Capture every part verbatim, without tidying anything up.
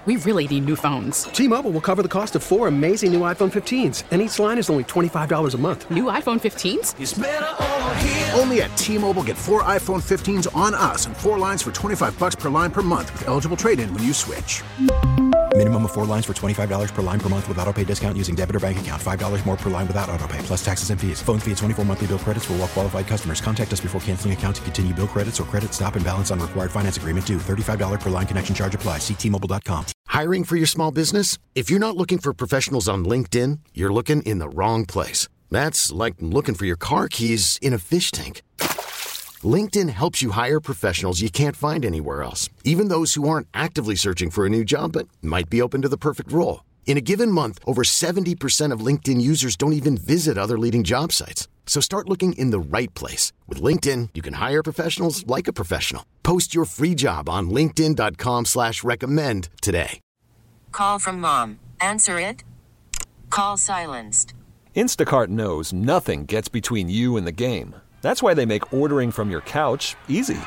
We really need new phones. T-Mobile will cover the cost of four amazing new iPhone fifteens, and each line is only twenty-five dollars a month. New iPhone fifteens? It's better over here. Only at T-Mobile, get four iPhone fifteens on us and four lines for twenty-five dollars per line per month with eligible trade-in when you switch. Minimum of four lines for twenty-five dollars per line per month with autopay discount using debit or bank account. five dollars more per line without autopay, plus taxes and fees. Phone fee at twenty-four monthly bill credits for well-qualified customers. Contact us before canceling account to continue bill credits or credit stop and balance on required finance agreement due. thirty-five dollars per line connection charge applies. See T Mobile dot com. Hiring for your small business? If you're not looking for professionals on LinkedIn, you're looking in the wrong place. That's like looking for your car keys in a fish tank. LinkedIn helps you hire professionals you can't find anywhere else, even those who aren't actively searching for a new job but might be open to the perfect role. In a given month, over seventy percent of LinkedIn users don't even visit other leading job sites. So start looking in the right place. With LinkedIn, you can hire professionals like a professional. Post your free job on linkedin dot com slash recommend today. Call from mom. Answer it. Call silenced. Instacart knows nothing gets between you and the game. That's why they make ordering from your couch easy.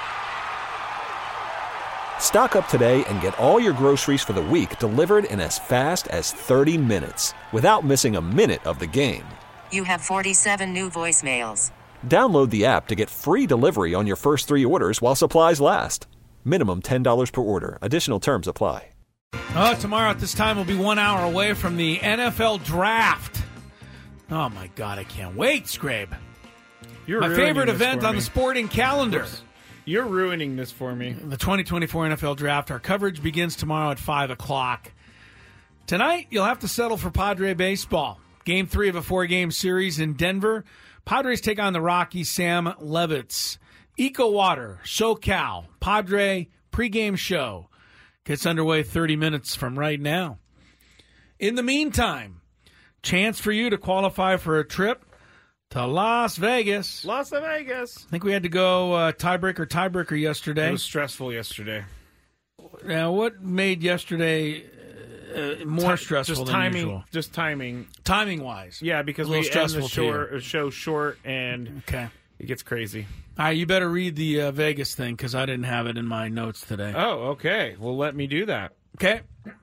Stock up today and get all your groceries for the week delivered in as fast as thirty minutes without missing a minute of the game. You have forty-seven new voicemails. Download the app to get free delivery on your first three orders while supplies last. Minimum ten dollars per order. Additional terms apply. Oh, tomorrow at this time we'll be one hour away from the N F L draft. Oh, my God, I can't wait, Scrabe. You're my favorite event on the sporting calendar. You're ruining this for me. The twenty twenty-four N F L Draft. Our coverage begins tomorrow at five o'clock. Tonight, you'll have to settle for Padre baseball. Game three of a four-game series in Denver. Padres take on the Rockies' Sam Levitz. Eco Water, SoCal, Padre pregame show gets underway thirty minutes from right now. In the meantime, chance for you to qualify for a trip to Las Vegas. Las Vegas. I think we had to go uh, tiebreaker, tiebreaker yesterday. It was stressful yesterday. Now, what made yesterday uh, more Ti- stressful just than timing, usual? Just timing. Timing-wise. Yeah, because a we little end the stressful to short, you. show short, and Okay. it gets crazy. All right, you better read the uh, Vegas thing because I didn't have it in my notes today. Oh, okay. Well, let me do that. Okay.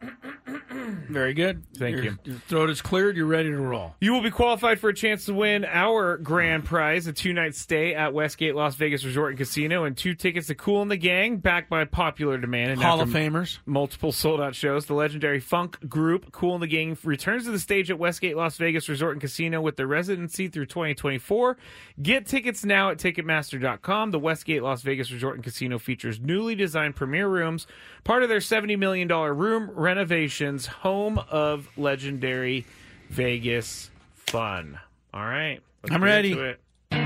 Very good. Thank your, you. Your throat is cleared. You're ready to roll. You will be qualified for a chance to win our grand prize, a two-night stay at Westgate Las Vegas Resort and Casino, and two tickets to Kool and the Gang, backed by popular demand. And Hall of after Famers. Multiple sold-out shows. The legendary funk group Kool and the Gang returns to the stage at Westgate Las Vegas Resort and Casino with their residency through twenty twenty-four. Get tickets now at Ticketmaster dot com. The Westgate Las Vegas Resort and Casino features newly designed premier rooms, part of their seventy million dollars room renovations, home of legendary Vegas fun. All right. Let's I'm get ready. into it.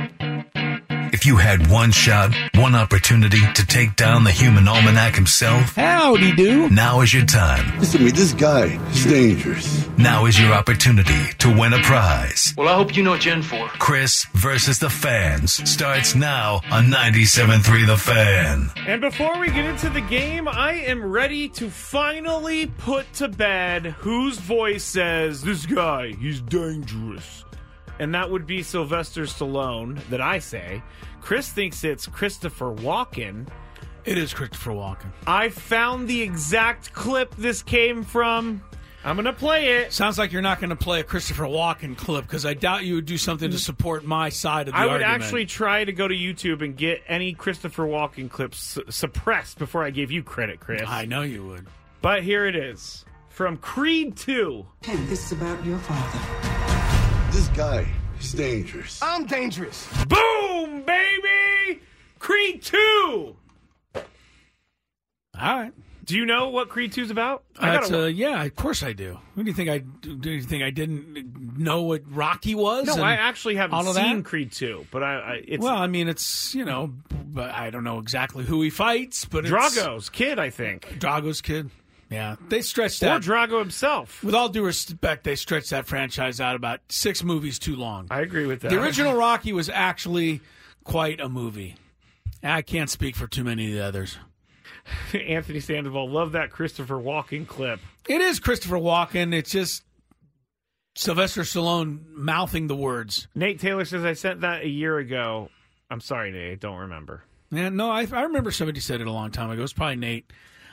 If you had one shot, one opportunity to take down the human almanac himself, howdy do. Now is your time. Listen to me, this guy is dangerous. Now is your opportunity to win a prize. Well, I hope you know what you're in for. Chris versus the Fans starts now on ninety-seven point three The Fan. And before we get into the game, I am ready to finally put to bed whose voice says, this guy, he's dangerous. And that would be Sylvester Stallone, that I say. Chris thinks it's Christopher Walken. It is Christopher Walken. I found the exact clip this came from. I'm going to play it. Sounds like you're not going to play a Christopher Walken clip because I doubt you would do something to support my side of the I argument. would actually try to go to YouTube and get any Christopher Walken clips su- suppressed before I gave you credit, Chris. I know you would. But here it is. From Creed two. Hey, this is about your father. This guy is dangerous. I'm dangerous. Boom, baby! Creed two! All right. Do you know what Creed two's about? I gotta, uh, yeah, of course I do. Who do you think I do? You think I didn't know what Rocky was? No, and I actually haven't all of seen that? Creed two, but I, I it's well, I mean, it's you know, but I don't know exactly who he fights, but it's Drago's kid, I think. Drago's kid. Yeah, they stretched Or that. Drago himself. With all due respect, they stretched that franchise out about six movies too long. I agree with that. The original Rocky was actually quite a movie. I can't speak for too many of the others. Anthony Sandoval, love that Christopher Walken clip. It is Christopher Walken. It's just Sylvester Stallone mouthing the words. Nate Taylor says, I sent that a year ago. I'm sorry, Nate. I don't remember. Yeah, no, I, I remember somebody said it a long time ago. It was probably Nate.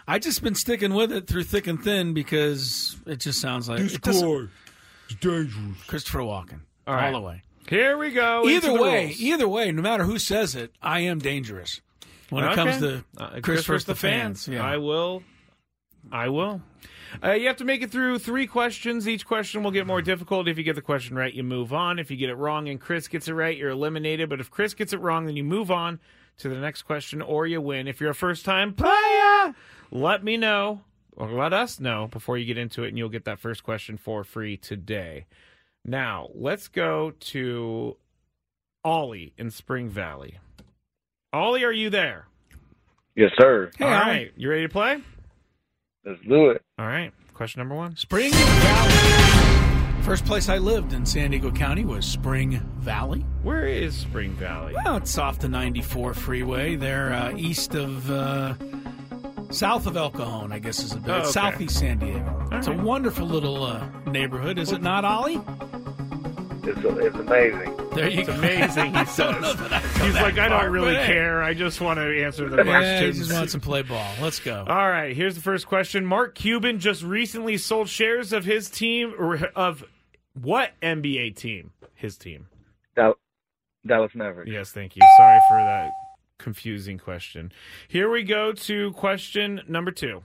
I just been sticking with it through thick and thin because it just sounds like it doesn't- It's dangerous. Christopher Walken, All all, right. the way. Here we go. Either into the way, rules. either way, no matter who says it, I am dangerous when it Okay. comes to Uh, Chris versus the the fans. Yeah. I will. I will. Uh, you have to make it through three questions. Each question will get more difficult. If you get the question right, you move on. If you get it wrong and Chris gets it right, you're eliminated. But if Chris gets it wrong, then you move on to the next question or you win. If you're a first-time player, let me know or let us know before you get into it, and you'll get that first question for free today. Now, let's go to Ollie in Spring Valley. Ollie, are you there? Yes, sir. Hey, All Ollie. right. You ready to play? Let's do it. All right. Question number one. Spring Valley. First place I lived in San Diego County was Spring Valley. Where is Spring Valley? Well, it's off the ninety-four freeway. They're uh, east of, uh, south of El Cajon, I guess is a bit. Oh, okay. Southeast San Diego. All it's right. a wonderful little uh, neighborhood, is it not, Ollie? It's, it's amazing. There you It's go. amazing, he I don't says. know that I go He's that like, I far, don't really but hey. care. I just want to answer the Yeah, questions. he just wants to play ball. Let's go. All right, here's the first question. Mark Cuban just recently sold shares of his team, or of what N B A team? His team. Dal- Dallas Mavericks. Yes, thank you. Sorry for that confusing question. Here we go to question number two.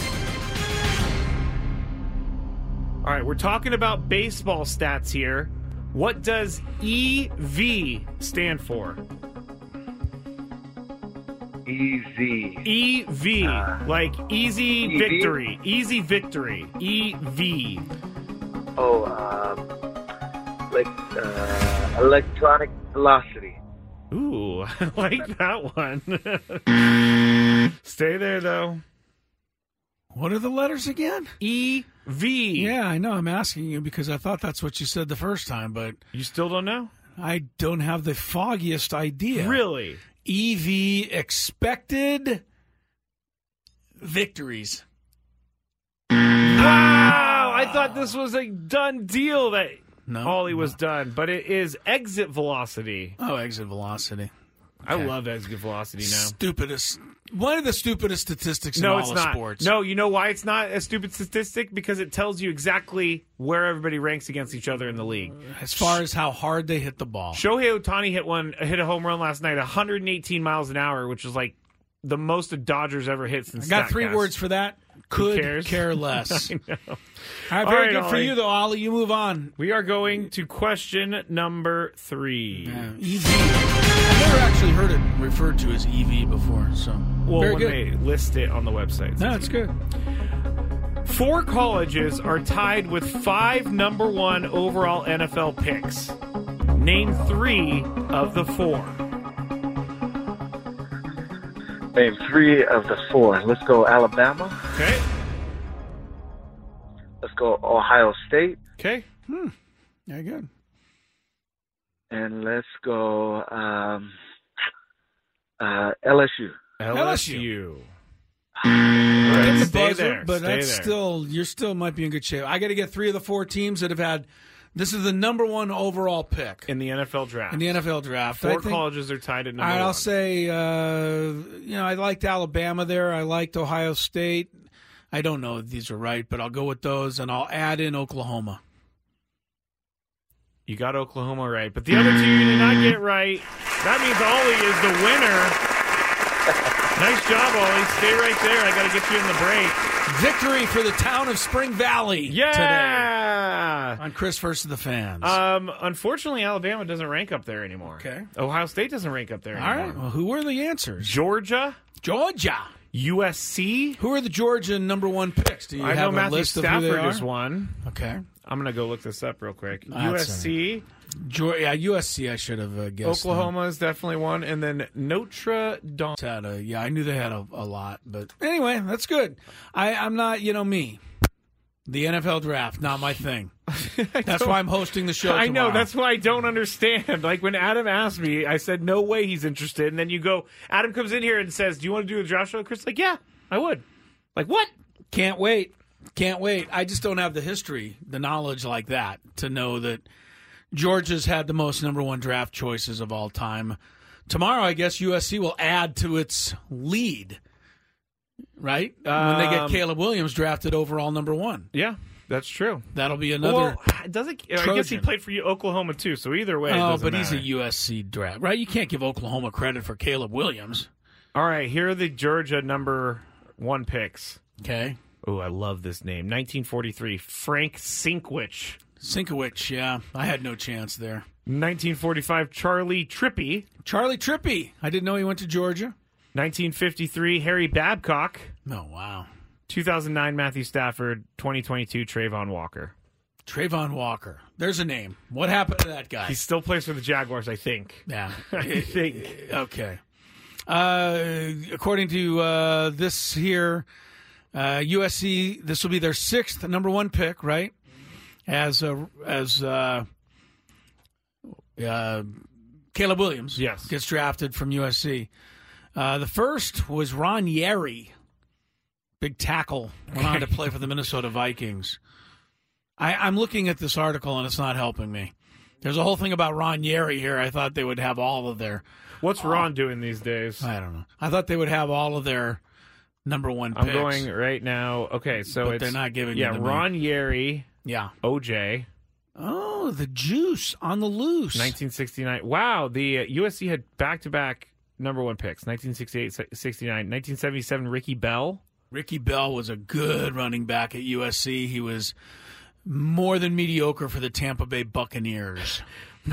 All right, we're talking about baseball stats here. What does E V stand for? Easy. E V, Uh, like easy E V? victory. Easy victory. E V. Oh, um, like uh, electronic velocity. Ooh, I like that one. Stay there, though. What are the letters again? E V. Yeah, I know. I'm asking you because I thought that's what you said the first time, but You still don't know? I don't have the foggiest idea. Really? E V expected victories. Wow! I thought this was a done deal that No, Ollie was done, but it is exit velocity. Oh, exit velocity. I Okay. love exit velocity now. Stupidest. One of the stupidest statistics in No, all it's of not. sports. No, you know why it's not a stupid statistic? Because it tells you exactly where everybody ranks against each other in the league. As far as how hard they hit the ball. Shohei Ohtani hit one, hit a home run last night, one hundred eighteen miles an hour, which is like the most a Dodgers ever hit since. I got three StatCast. words for that. Who Could cares? care less. I know. All right, All very right, good for Ollie. you, though, Ollie. You move on. We are going to question number three. Yeah, E V. I've never actually heard it referred to as E V before, so Well, very when good. they list it on the website. No, it's good. Four colleges are tied with five number one overall N F L picks. Name three of the four. Name three of the four. Let's go Alabama. Okay. Let's go Ohio State. Okay. Hmm. Very good. And let's go um, uh, L S U. L S U. Getting Right, the stay buzzer, there. but stay that's there. still you're still might be in good shape. I got to get three of the four teams that have had. This is the number one overall pick in the N F L draft. in the N F L draft. Four I think, colleges are tied at number all right, one. I'll say, uh, you know, I liked Alabama there. I liked Ohio State. I don't know if these are right, but I'll go with those, and I'll add in Oklahoma. You got Oklahoma right, but the other two you did not get right. That means Ollie is the winner. Nice job, Ollie. Stay right there. I got to get you in the break. Victory for the town of Spring Valley Yeah. today on Chris versus the Fans. Um, unfortunately, Alabama doesn't rank up there anymore. Okay. Ohio State doesn't rank up there All anymore. right. Well, who are the answers? Georgia, Georgia. U S C. Who are the Georgia number one picks? Do you I know have a Matthew list of who they Stafford are? is one. Okay. I'm going to go look this up real quick. That's U S C. Georgia, yeah, U S C. I should have uh, guessed. Oklahoma is definitely one. And then Notre Dame. Had a, yeah, I knew they had a, a lot, but anyway, that's good. I, I'm not, you know, me. The N F L draft, not my thing. That's why I'm hosting the show. I know. tomorrow. That's why I don't understand. Like when Adam asked me, I said, no way he's interested. And then you go, Adam comes in here and says, do you want to do a draft show? Chris is like, yeah, I would. Like, what? Can't wait. Can't wait. I just don't have the history, the knowledge like that to know that Georgia's had the most number one draft choices of all time. Tomorrow, I guess U S C will add to its lead right? When they get Um, Caleb Williams drafted overall number one. Yeah, that's true. That'll be another. Well, does it? I guess he Trojan. played for you, Oklahoma too. So either way, it Oh, doesn't but he's a matter. U S C draft, right? You can't give Oklahoma credit for Caleb Williams. All right, here are the Georgia number one picks. Okay. Oh, I love this name. nineteen forty-three, Frank Sinkwich. Sinkowicz, yeah. I had no chance there. nineteen forty-five, Charlie Trippy. Charlie Trippy. I didn't know he went to Georgia. nineteen fifty-three, Harry Babcock. Oh, wow. two thousand nine, Matthew Stafford. twenty twenty-two, Trayvon Walker. Trayvon Walker. There's a name. What happened to that guy? He still plays for the Jaguars, I think. Yeah. I think. Okay. Uh, according to uh, this here, uh, U S C, this will be their sixth number one pick, right? As uh, as uh, uh, Caleb Williams Yes. gets drafted from U S C. Uh, the first was Ron Yary, big tackle, went on to play for the Minnesota Vikings. I, I'm looking at this article, and it's not helping me. There's a whole thing about Ron Yary here. I thought they would have all of their... What's Ron doing these days? I don't know. I thought they would have all of their number one I'm picks. going right now. Okay, so But it's... they're not giving Yeah, it to me. Ron Yary, Yeah. O J, Oh, the juice on the loose. nineteen sixty-nine. Wow, the uh, U S C had back-to-back number one picks, nineteen sixty-eight, sixty-nine, nineteen seventy-seven, Ricky Bell. Ricky Bell was a good running back at U S C. He was more than mediocre for the Tampa Bay Buccaneers.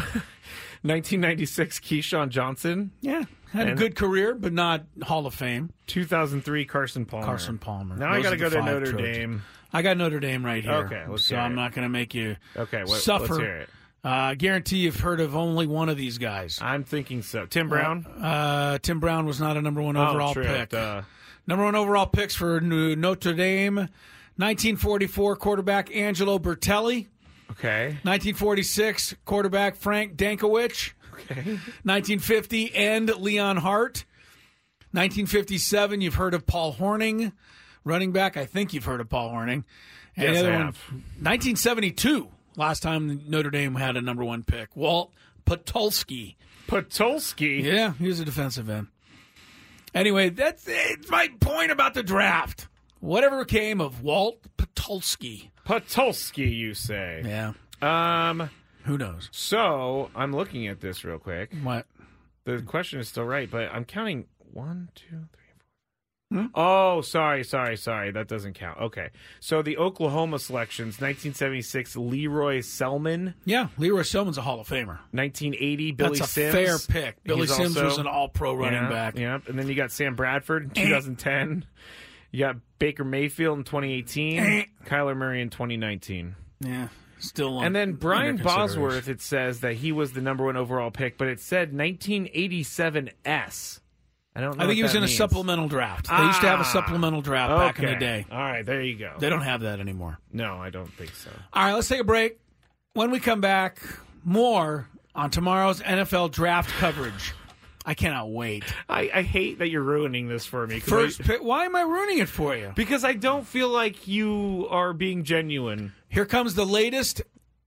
nineteen ninety-six, Keyshawn Johnson. Yeah, had And- a good career, but not Hall of Fame. two thousand three, Carson Palmer. Carson Palmer. Now I Those got to are go the to five Notre Trojans. Dame. I got Notre Dame right here. Okay, let's so hear I'm it. not going to make you Okay, what, suffer. let's hear it. Uh, I guarantee you've heard of only one of these guys. I'm thinking so. Tim Brown? Uh, Tim Brown was not a number one Oh, overall true. pick. Duh. Number one overall picks for N- Notre Dame. nineteen forty-four quarterback Angelo Bertelli. Okay. nineteen forty-six quarterback Frank Dankowicz. Okay. nineteen fifty and Leon Hart. nineteen fifty-seven, you've heard of Paul Horning. Running back, I think you've heard of Paul Horning. And Yes, the other I one, have. nineteen seventy-two, last time Notre Dame had a number one pick. Walt Patulski. Patulski? Yeah, he was a defensive end. Anyway, that's it's my point about the draft. Whatever came of Walt Patulski. Patulski, you say? Yeah. Um, Who knows? So, I'm looking at this real quick. What? The question is still right, but I'm counting one, two, three, four. Hmm? Oh, sorry, sorry, sorry. That doesn't count. Okay. So the Oklahoma selections, nineteen seventy-six, Leroy Selman. Yeah, Leroy Selman's a Hall of Famer. nineteen eighty, Billy That's a Sims. fair pick. Billy He's Sims also- was an all-pro running yeah, back. Yeah, and then you got Sam Bradford in two thousand ten. You got Baker Mayfield in twenty eighteen. Kyler Murray in twenty nineteen. Yeah, still. And then under Brian consideration. Bosworth, it says that he was the number one overall pick, but it said nineteen eighty-seven S. I don't know. I think what he was that in a means. supplemental draft. They used to have a Ah, supplemental draft back in the okay. day. All right, there you go. They don't have that anymore. No, I don't think so. All right, let's take a break. When we come back, more on tomorrow's N F L draft coverage. I cannot wait. I, I hate that you're ruining this for me. 'cause First I- pick. Why am I ruining it for you? because I don't feel like you are being genuine. Here comes the latest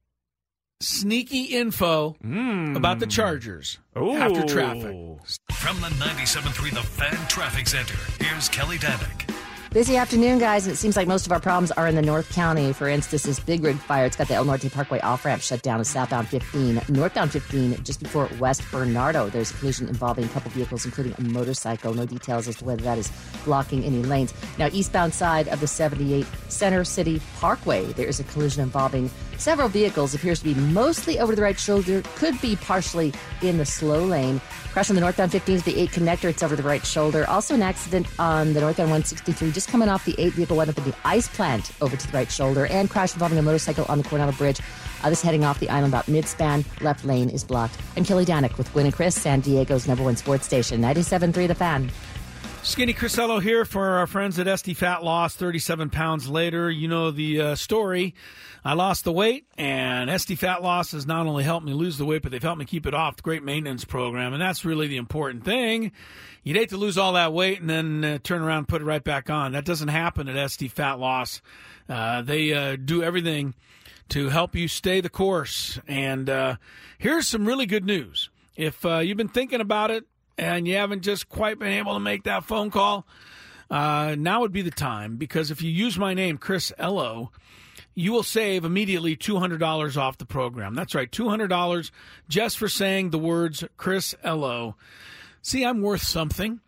sneaky info about the Chargers after traffic. From the ninety-seven point three The Fan Traffic Center, here's Kelly Danick. Busy afternoon, guys. It seems like most of our problems are in the North County. For instance, this Big Rig fire, it's got the El Norte Parkway off-ramp shut down to southbound fifteen. Northbound fifteen, just before West Bernardo. There's a collision involving a couple vehicles, including a motorcycle. No details as to whether that is blocking any lanes. Now, eastbound side of the seventy-eight Center City Parkway, there is a collision involving several vehicles. Appears to be mostly over the right shoulder, could be partially in the slow lane. Crash on the northbound fifteen is the eight connector. It's over the right shoulder. Also an accident on the northbound one sixty-three, just coming off the eight vehicle went up in the ice plant over to the right shoulder. And crash involving a motorcycle on the Coronado Bridge. Uh, this heading off the island about mid-span. Left lane is blocked. I'm Kelly Danick with Gwynn and Chris, San Diego's number one sports station, ninety-seven point three The Fan. Skinny Crisello here for our friends at S D Fat Loss, thirty-seven pounds later. You know the uh, story. I lost the weight, and S D Fat Loss has not only helped me lose the weight, but they've helped me keep it off. Great maintenance program, and that's really the important thing. You'd hate to lose all that weight and then uh, turn around and put it right back on. That doesn't happen at S D Fat Loss. Uh, they uh, do everything to help you stay the course. And uh, here's some really good news. If uh, you've been thinking about it, and you haven't just quite been able to make that phone call, uh, now would be the time, because if you use my name, Chris Ello, you will save immediately two hundred dollars off the program. That's right, two hundred dollars just for saying the words Chris Ello. See, I'm worth something.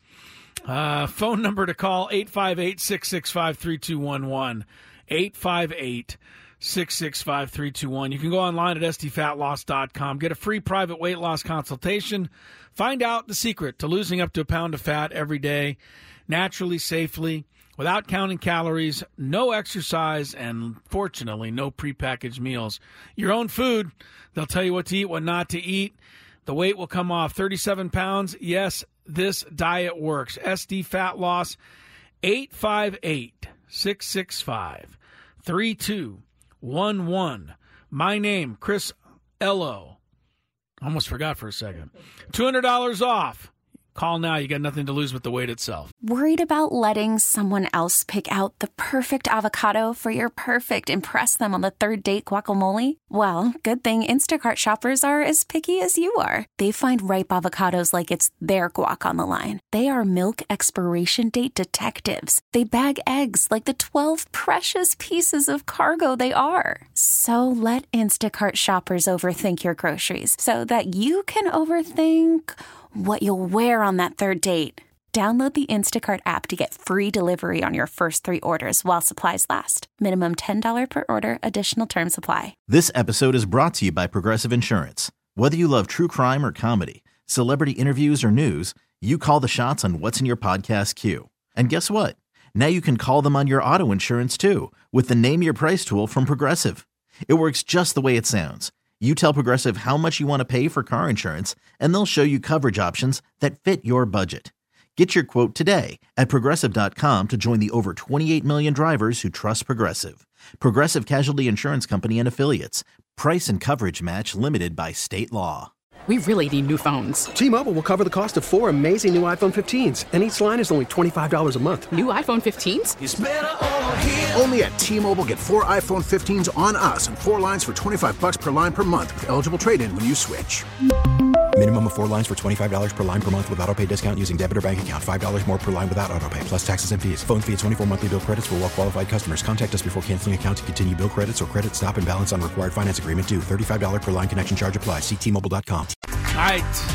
Uh, phone number to call, eight five eight, six six five, three two one one. eight five eight, six six five, three two one. You can go online at s t fat loss dot com. Get a free private weight loss consultation. Find out the secret to losing up to a pound of fat every day, naturally, safely, without counting calories, no exercise, and fortunately, no prepackaged meals. Your own food. They'll tell you what to eat, what not to eat. The weight will come off. thirty-seven pounds. Yes, this diet works. S D Fat Loss, eight five eight, six six five, three two one one. My name, Chris Ello. Almost forgot for a second. two hundred dollars off. Call now. You got nothing to lose but the weight itself. Worried about letting someone else pick out the perfect avocado for your perfect impress them on the third date guacamole? Well, good thing Instacart shoppers are as picky as you are. They find ripe avocados like it's their guac on the line. They are milk expiration date detectives. They bag eggs like the twelve precious pieces of cargo they are. So let Instacart shoppers overthink your groceries so that you can overthink what you'll wear on that third date. Download the Instacart app to get free delivery on your first three orders while supplies last. Minimum ten dollars per order. Additional terms apply. This episode is brought to you by Progressive Insurance. Whether you love true crime or comedy, celebrity interviews or news, you call the shots on what's in your podcast queue. And guess what? Now you can call them on your auto insurance too with the Name Your Price tool from Progressive. It works just the way it sounds. You tell Progressive how much you want to pay for car insurance, and they'll show you coverage options that fit your budget. Get your quote today at Progressive dot com to join the over twenty-eight million drivers who trust Progressive. Progressive Casualty Insurance Company and Affiliates. Price and coverage match limited by state law. We really need new phones. T-Mobile will cover the cost of four amazing new iPhone fifteens, and each line is only twenty-five dollars a month. New iPhone fifteens? It's better over here. Only at T-Mobile, get four iPhone fifteens on us and four lines for twenty-five bucks per line per month with eligible trade-in when you switch. Minimum of four lines for twenty-five dollars per line per month with autopay discount using debit or bank account. five dollars more per line without autopay, plus taxes and fees. Phone fee at twenty-four monthly bill credits for well-qualified customers. Contact us before canceling account to continue bill credits or credit stop and balance on required finance agreement due. thirty-five dollars per line connection charge applies. See T Mobile dot com. All right.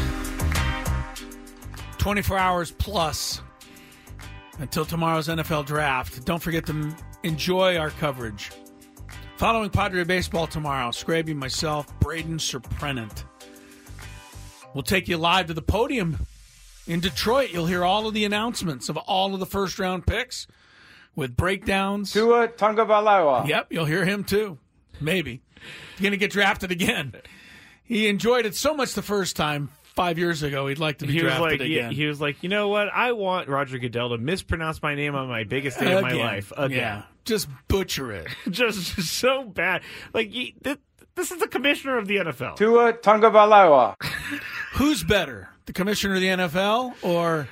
twenty-four hours plus until tomorrow's N F L draft. Don't forget to enjoy our coverage. Following Padre Baseball tomorrow, Scraby, myself, Braden Surprenant. We'll take you live to the podium in Detroit. You'll hear all of the announcements of all of the first-round picks with breakdowns. Tua Tagovailoa. Yep, you'll hear him too. Maybe. He's going to get drafted again. He enjoyed it so much the first time five years ago. He'd like to be he drafted was like, again. He was like, you know what? I want Roger Goodell to mispronounce my name on my biggest day of my Again. life. Again. Yeah, just butcher it. Just so bad. Like, he, th- this is the commissioner of the N F L. Tua Tagovailoa. Who's better, the commissioner of the N F L or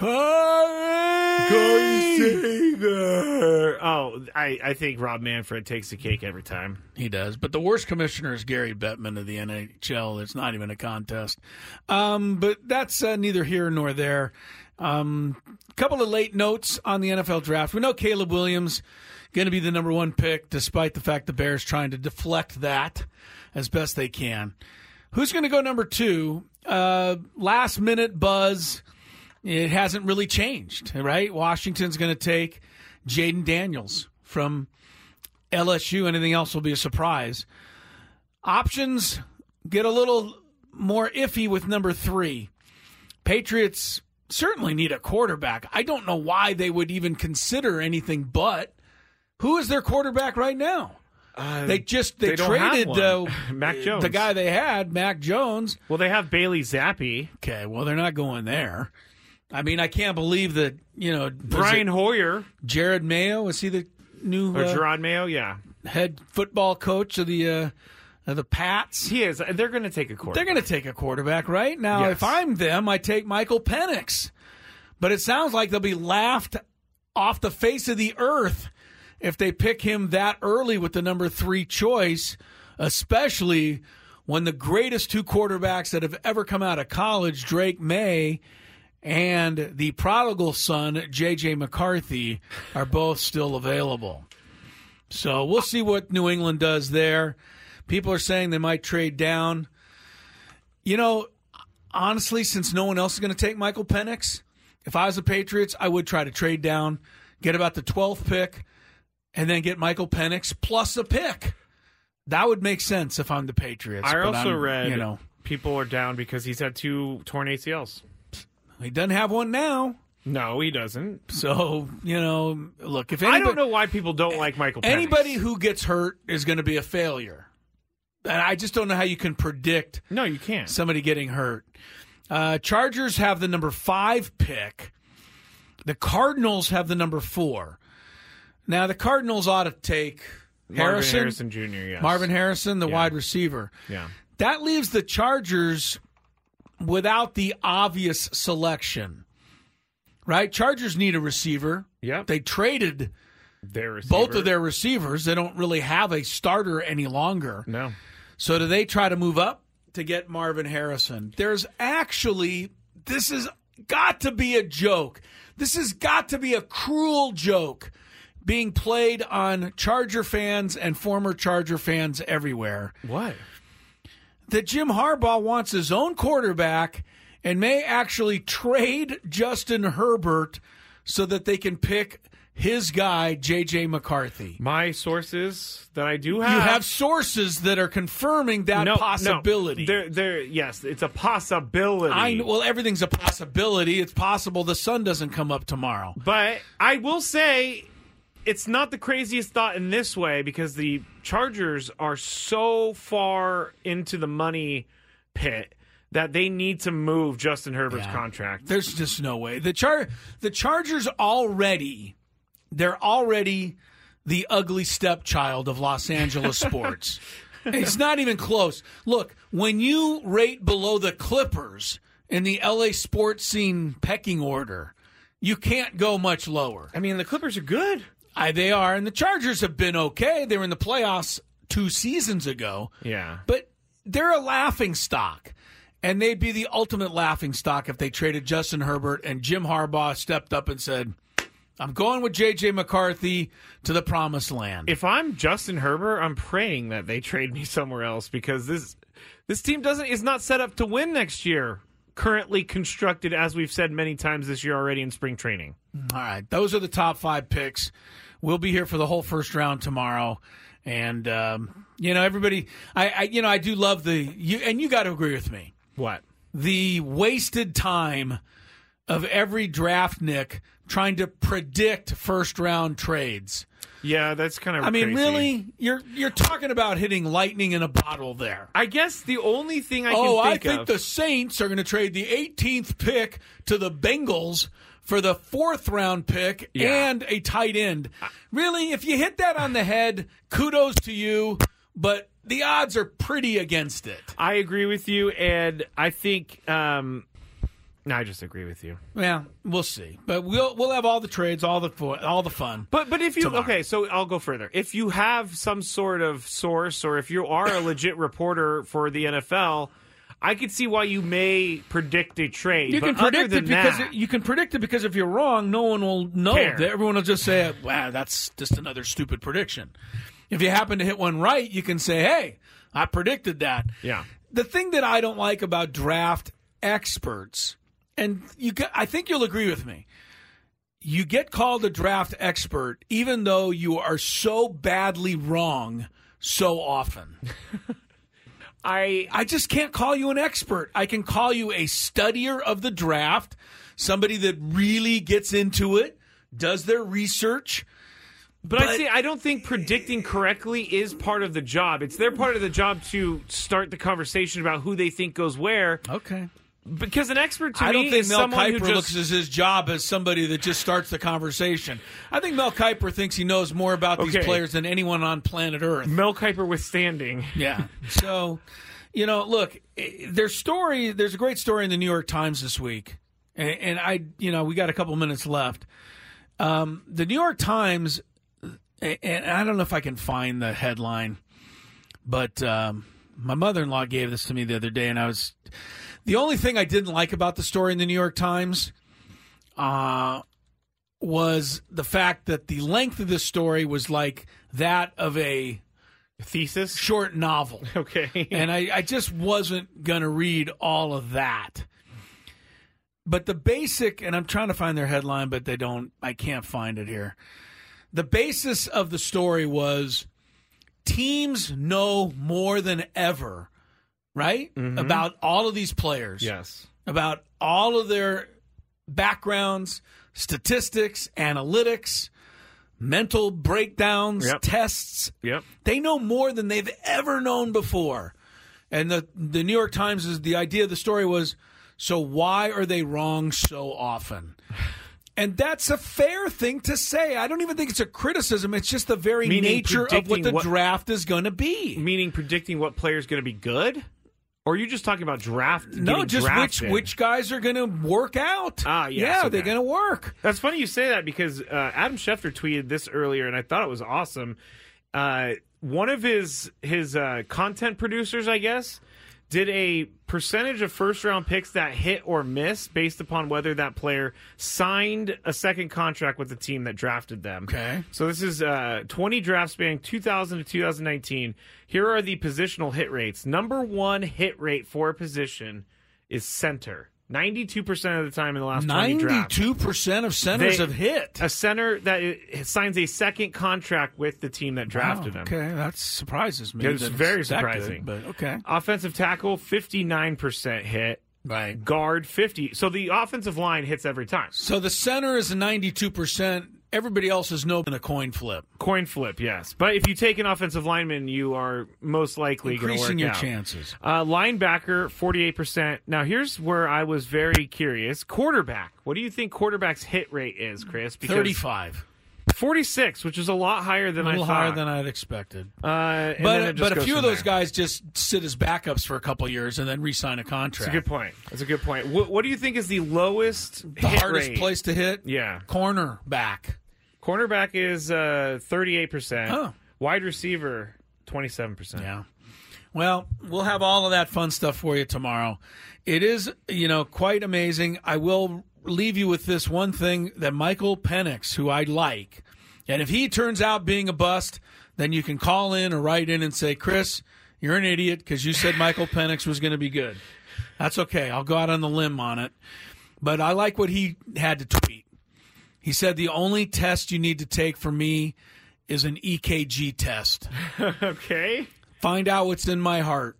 Corey Seager? Oh, I, I think Rob Manfred takes the cake every time. He does. But the worst commissioner is Gary Bettman of the N H L. It's not even a contest. Um, but that's uh, neither here nor there. A um, couple of late notes on the N F L draft. We know Caleb Williams going to be the number one pick, despite the fact the Bears trying to deflect that as best they can. Who's going to go number two? Uh, last minute buzz. It hasn't really changed, right? Washington's going to take Jaden Daniels from L S U. Anything else will be a surprise. Options get a little more iffy with number three. Patriots certainly need a quarterback. I don't know why they would even consider anything but. Who is their quarterback right now? Uh, they just they, they traded uh, Mac Jones, the guy they had, Mac Jones. Well, they have Bailey Zappi. Okay, well they're not going there. I mean, I can't believe that, you know, Brian Hoyer, Jared Mayo, is he the new or uh, Gerard Mayo? Yeah, head football coach of the uh, of the Pats. He is. They're going to take a quarterback. They're going to take a quarterback, right? Now, Yes. if I'm them, I take Michael Penix. But it sounds like they'll be laughed off the face of the earth if they pick him that early with the number three choice, especially when the greatest two quarterbacks that have ever come out of college, Drake May and the prodigal son, J J McCarthy, are both still available. So we'll see what New England does there. People are saying they might trade down. You know, honestly, since no one else is going to take Michael Penix, if I was the Patriots, I would try to trade down, get about the twelfth pick, and then get Michael Penix plus a pick. That would make sense if I'm the Patriots. I but also I'm, read you know, people are down because he's had two torn A C Ls. He doesn't have one now. No, he doesn't. So, you know, look, if anybody, I don't know why people don't like Michael Penix. Anybody who gets hurt is going to be a failure. And I just don't know how you can predict No, you can't. somebody getting hurt. Uh, Chargers have the number five pick. The Cardinals have the number four. Now, the Cardinals ought to take Marvin Harrison, Harrison Junior, yes. Marvin Harrison, the Yeah. wide receiver. Yeah. That leaves the Chargers without the obvious selection, right? Chargers need a receiver. Yeah. They traded Their receiver. both of their receivers. They don't really have a starter any longer. No. So do they try to move up to get Marvin Harrison? There's actually, this has got to be a joke. This has got to be a cruel joke being played on Charger fans and former Charger fans everywhere. What? That Jim Harbaugh wants his own quarterback and may actually trade Justin Herbert so that they can pick his guy, J J McCarthy. My sources that I do have. You have sources that are confirming that no, possibility. No, they're, they're, yes, it's a possibility. I, well, everything's a possibility. It's possible the sun doesn't come up tomorrow. But I will say it's not the craziest thought in this way because the Chargers are so far into the money pit that they need to move Justin Herbert's Yeah. contract. There's just no way. The Char- the Chargers already, they're already the ugly stepchild of Los Angeles sports. It's not even close. Look, when you rate below the Clippers in the L A sports scene pecking order, you can't go much lower. I mean, the Clippers are good. I, they are, and the Chargers have been okay. They were in the playoffs two seasons ago. Yeah. But they're a laughing stock. And they'd be the ultimate laughing stock if they traded Justin Herbert and Jim Harbaugh stepped up and said, I'm going with J J McCarthy to the promised land. If I'm Justin Herbert, I'm praying that they trade me somewhere else because this this team doesn't is not set up to win next year. Currently constructed, as we've said many times this year already in spring training. All right. Those are the top five picks. We'll be here for the whole first round tomorrow. And, um, you know, everybody, I, I, you know, I do love the, you, and you got to agree with me. What? The wasted time of every draft, Nick, trying to predict first round trades. Yeah, that's kind of I mean, crazy. really? You're you're talking about hitting lightning in a bottle there. I guess the only thing I oh, can think I think of... the Saints are going to trade the eighteenth pick to the Bengals for the fourth round pick Yeah. and a tight end. Really, if you hit that on the head, kudos to you, but the odds are pretty against it. I agree with you, and I think... Um, no, I just agree with you. Yeah, we'll see. But we'll we'll have all the trades, all the fo- all the fun. But but if you tomorrow. okay, so I'll go further. If you have some sort of source, or if you are a legit reporter for the N F L, I could see why you may predict a trade. You but can predict other it than because that, it, you can predict it because if you're wrong, no one will know. Care. Everyone will just say, "Wow, that's just another stupid prediction." If you happen to hit one right, you can say, "Hey, I predicted that." Yeah. The thing that I don't like about draft experts, and you, get, I think you'll agree with me, you get called a draft expert even though you are so badly wrong so often. I I just can't call you an expert. I can call you a studier of the draft, somebody that really gets into it, does their research. But, I see. I don't think predicting correctly is part of the job. It's their part of the job to start the conversation about who they think goes where. Okay. Because an expert to I me don't think is Mel someone who Kiper just... looks at his job as somebody that just starts the conversation. I think Mel Kiper thinks he knows more about these Okay. players than anyone on planet Earth. Mel Kiper withstanding. Yeah. So, you know, look, eh, there's story. There's a great story in the New York Times this week, and, and I, you know, we got a couple minutes left. Um, the New York Times, and I don't know if I can find the headline, but um, my mother-in-law gave this to me the other day, and I was. The only thing I didn't like about the story in the New York Times uh, was the fact that the length of this story was like that of a thesis, short novel. Okay. And I, I just wasn't going to read all of that. But the basic, and I'm trying to find their headline, but they don't, I can't find it here. The basis of the story was teams know more than ever, right? Mm-hmm. About all of these players. Yes. About all of their backgrounds, statistics, analytics, mental breakdowns, Yep. tests. Yep. They know more than they've ever known before. And the the New York Times, is the idea of the story was, so why are they wrong so often? And that's a fair thing to say. I don't even think it's a criticism. It's just the very Meaning nature of what predicting the what- draft is going to be. Meaning predicting what player's going to be good? Or are you just talking about draft? No, getting just which drafted? which guys are going to work out. Ah, yes, yeah, okay. they're going to work. That's funny you say that because uh, Adam Schefter tweeted this earlier, and I thought it was awesome. Uh, one of his his uh, content producers, I guess, did a percentage of first-round picks that hit or miss based upon whether that player signed a second contract with the team that drafted them. Okay. So this is uh, twenty drafts spanning two thousand to two thousand nineteen. Here are the positional hit rates. Number one hit rate for a position is center. ninety-two percent of the time in the last twenty drafts. ninety-two percent of centers They- have hit. A center that i- signs a second contract with the team that drafted Wow, him. Okay, that surprises me. It's that very that good, surprising. but okay. Offensive tackle, fifty-nine percent hit. Right. Guard, fifty. So the offensive line hits every time. So the center is a ninety-two percent. Everybody else is no in a coin flip. Coin flip, yes. But if you take an offensive lineman, you are most likely going to work Increasing your out. chances. Uh, linebacker, forty-eight percent. Now, here's where I was very curious. Quarterback. What do you think quarterback's hit rate is, Chris? Because thirty-five. forty-six, which is a lot higher than A little I thought. higher than I'd expected. Uh, and then But it just but a goes few of from those there. guys just sit as backups for a couple of years and then re-sign a contract. That's a good point. That's a good point. What, what do you think is the lowest The hit hardest rate? place to hit? Yeah. Cornerback. Cornerback is uh, thirty-eight percent. Oh. Wide receiver, twenty-seven percent. Yeah. Well, we'll have all of that fun stuff for you tomorrow. It is, you know, quite amazing. I will leave you with this one thing that Michael Penix, who I like, and if he turns out being a bust, then you can call in or write in and say, Chris, you're an idiot because you said Michael Penix was going to be good. That's okay. I'll go out on the limb on it. But I like what he had to tweet. He said, the only test you need to take for me is an E K G test. Okay. Find out what's in my heart.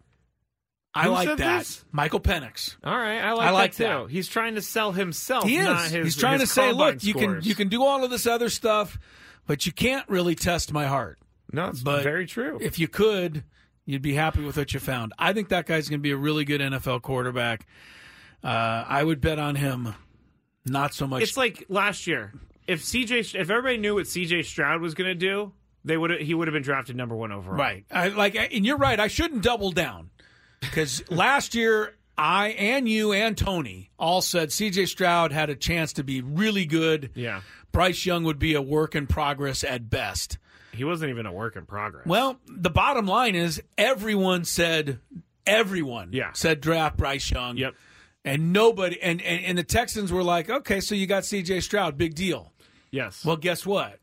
I Who like said that. this? Michael Penix. All right, I like, I like that too. that. He's trying to sell himself. He not is. his, He's trying his to say, combine look, you can scores. you can do all of this other stuff, but you can't really test my heart. No, it's But very true. If you could, you'd be happy with what you found. I think that guy's going to be a really good N F L quarterback. Uh, I would bet on him. Not so much. It's like last year. If C J, if everybody knew what C J Stroud was going to do, they would he would have been drafted number one overall. Right. I, like, and you're right. I shouldn't double down because last year I and you and Tony all said C J Stroud had a chance to be really good. Yeah. Bryce Young would be a work in progress at best. He wasn't even a work in progress. Well, the bottom line is everyone said everyone Yeah. said draft Bryce Young. Yep. And nobody and, and, and the Texans were like, okay, so you got C J Stroud, big deal. Yes. Well, guess what?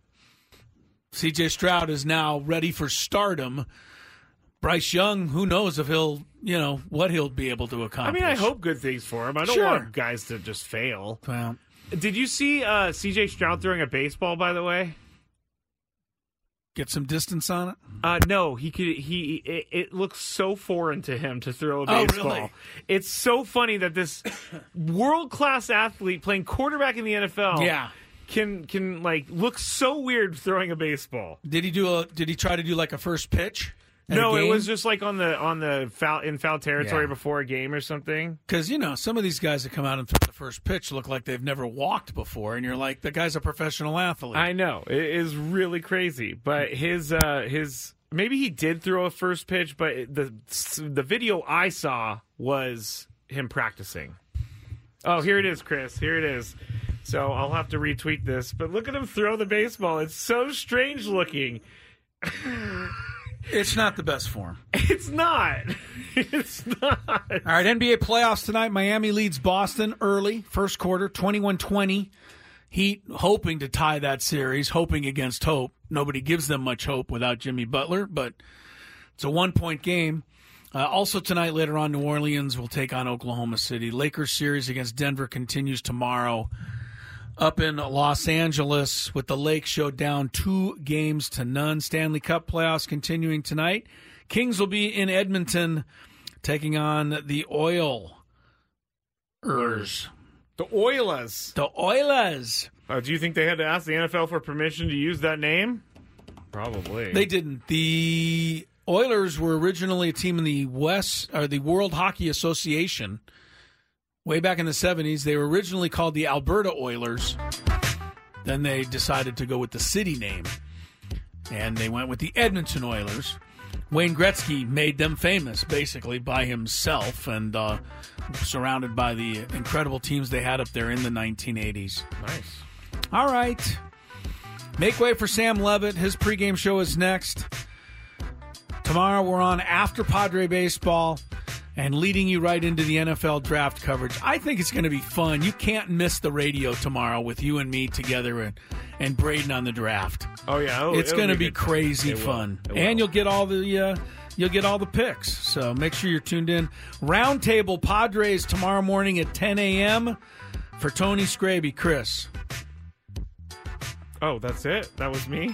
C J Stroud is now ready for stardom. Bryce Young, who knows if he'll, you know, what he'll be able to I accomplish. mean, I hope good things for him. I don't Sure. want guys to just fail. Well, Did you see uh, C J Stroud throwing a baseball, by the way? get some distance on it. Uh, no, he could. He it, it looks so foreign to him to throw a Oh, baseball. really? It's so funny that this world class athlete playing quarterback in the N F L, Yeah. can can like look so weird throwing a baseball. Did he do a? Did he try to do like a first pitch? at a No, it game? was just like on the on the foul in foul territory Yeah. before a game or something. Because, you know, some of these guys that come out and throw the first pitch look like they've never walked before, and you're like, the guy's a professional athlete. I know it is really crazy, but his uh, his maybe he did throw a first pitch, but the the video I saw was him practicing. Oh, here it is, Chris. Here it is. So I'll have to retweet this, but look at him throw the baseball. It's so strange looking. It's not the best form. It's not. It's not. All right, N B A playoffs tonight. Miami leads Boston early, first quarter, twenty-one twenty. Heat hoping to tie that series, hoping against hope. Nobody gives them much hope without Jimmy Butler, but it's a one-point game. Uh, also tonight, later on, New Orleans will take on Oklahoma City. Lakers series against Denver continues tomorrow. Up in Los Angeles with the Lake show down two games to none. Stanley Cup playoffs continuing tonight. Kings will be in Edmonton taking on the Oilers. The Oilers. The Oilers. Uh, do you think they had to ask the N F L for permission to use that name? Probably. They didn't. The Oilers were originally a team in the West, or the World Hockey Association. Way back in the seventies, they were originally called the Alberta Oilers. Then they decided to go with the city name, and they went with the Edmonton Oilers. Wayne Gretzky made them famous, basically, by himself, and uh, surrounded by the incredible teams they had up there in the nineteen eighties. Nice. All right. Make way for Sam Levitt. His pregame show is next. Tomorrow we're on after Padre baseball and leading you right into the N F L draft coverage. I think it's going to be fun. You can't miss the radio tomorrow with you and me together and, and Braden on the draft. Oh yeah, it'll, it's going to be, be crazy fun, and you'll get all the uh, you'll get all the picks. So make sure you're tuned in. Roundtable Padres tomorrow morning at ten a.m. for Tony Scraby. Chris. Oh, that's it. That was me.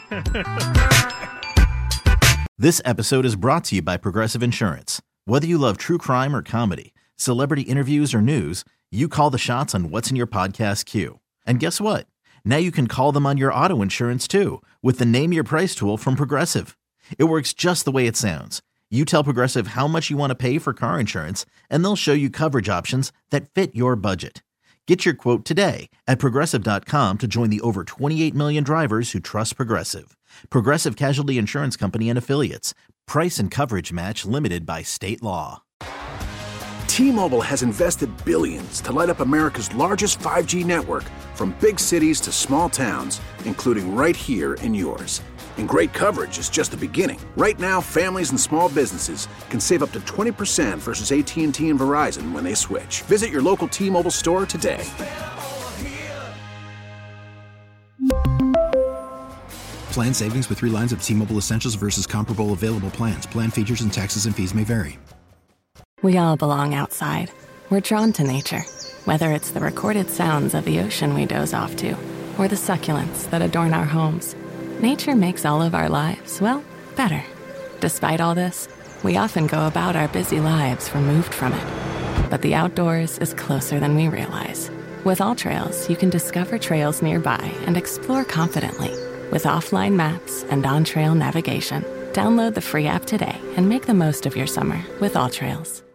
This episode is brought to you by Progressive Insurance. Whether you love true crime or comedy, celebrity interviews or news, you call the shots on what's in your podcast queue. And guess what? Now you can call them on your auto insurance too with the Name Your Price tool from Progressive. It works just the way it sounds. You tell Progressive how much you want to pay for car insurance, and they'll show you coverage options that fit your budget. Get your quote today at Progressive dot com to join the over twenty-eight million drivers who trust Progressive. Progressive Casualty Insurance Company and Affiliates. Price and coverage match limited by state law. T-Mobile has invested billions to light up America's largest five G network, from big cities to small towns, including right here in yours. And great coverage is just the beginning. Right now, families and small businesses can save up to twenty percent versus A T and T and Verizon when they switch. Visit your local T-Mobile store today. Plan savings with three lines of T-Mobile Essentials versus comparable available plans. Plan features and taxes and fees may vary. We all belong outside. We're drawn to nature, whether it's the recorded sounds of the ocean we doze off to, or the succulents that adorn our homes. Nature makes all of our lives, well, better. Despite all this, we often go about our busy lives removed from it. But the outdoors is closer than we realize. With AllTrails, you can discover trails nearby and explore confidently. With offline maps and on-trail navigation, download the free app today and make the most of your summer with AllTrails.